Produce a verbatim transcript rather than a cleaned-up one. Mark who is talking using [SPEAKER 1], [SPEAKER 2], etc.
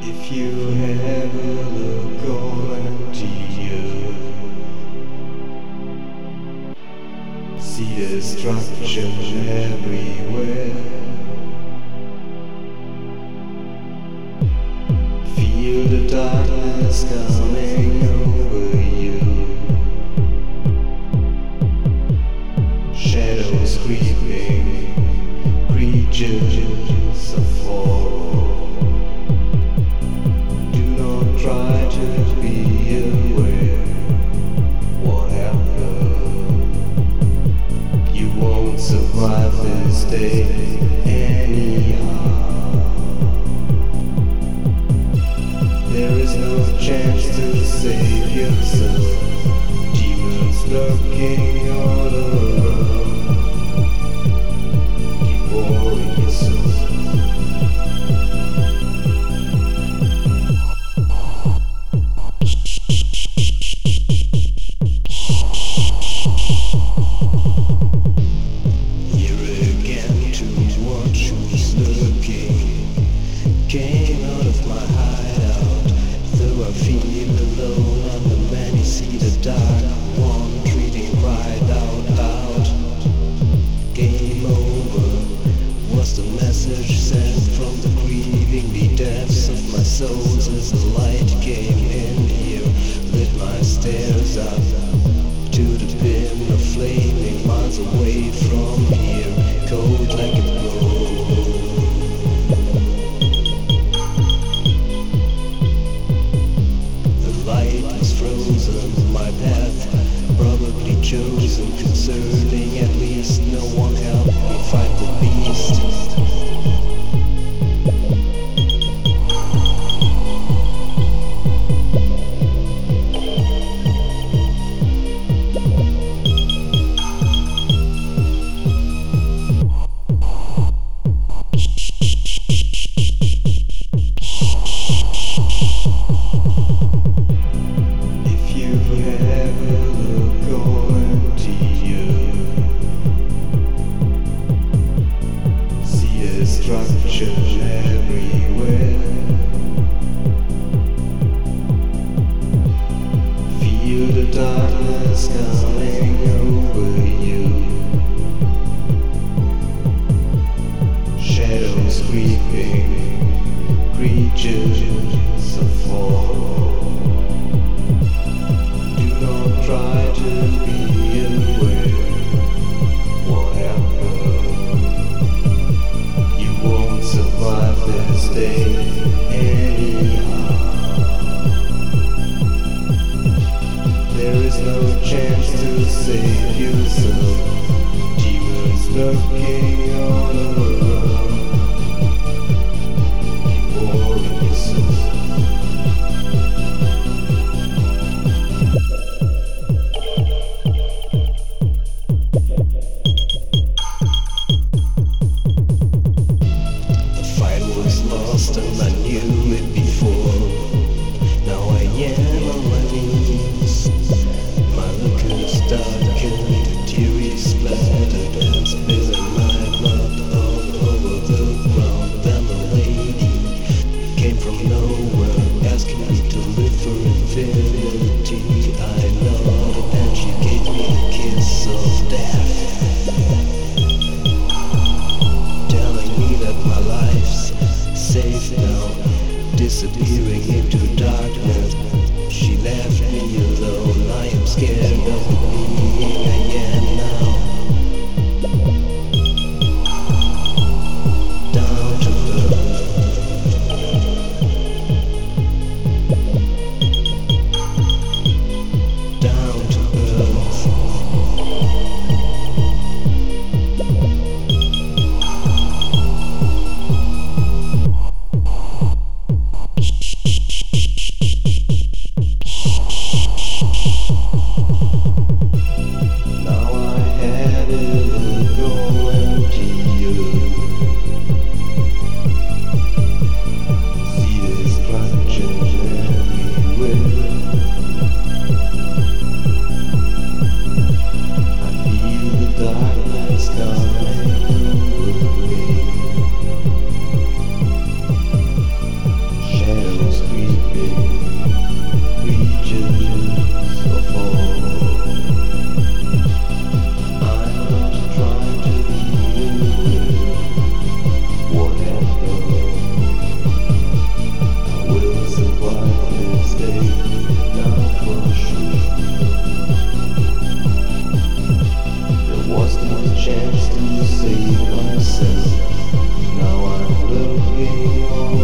[SPEAKER 1] If you ever look all empty, you see destruction everywhere. Feel the darkness coming over you. Shadows creeping, creatures of horror. Do not try to be aware what happened. You won't survive this day anyhow. There is no chance to save yourself. Demons lurking all around, devouring your soul. Here again to watch who's lurking. Came out of my hideout, though I feel alone. I'm the man you see, the dark one treating right out loud. Game over was the message sent from the grieving, the depths of my soul as the light came in here. Lit my stairs up to the pin of flaming miles away from here, cold like a blow. My path, probably chosen, concerning at least no one helped me fight the beast. Destruction everywhere. Feel the darkness coming over you. Shadows creeping, creatures of horror. Do not try to be aware what happened. Survive this day anyhow. There is no chance to save yourself. Demons lurking all around, devouring your soul. Lost and I knew it before. Now I am on my knees. My look is darkened, the teary splattered and spilling my blood all over the ground. Then the lady came from nowhere, asking me to live for infinity. I nodded and she gave me the kiss of death, telling me that my life's safe now, disappearing into darkness. She left me alone. I am scared of the being I am now. Down to earth. Down to earth. Shadow chance to save myself. Now I'm looking on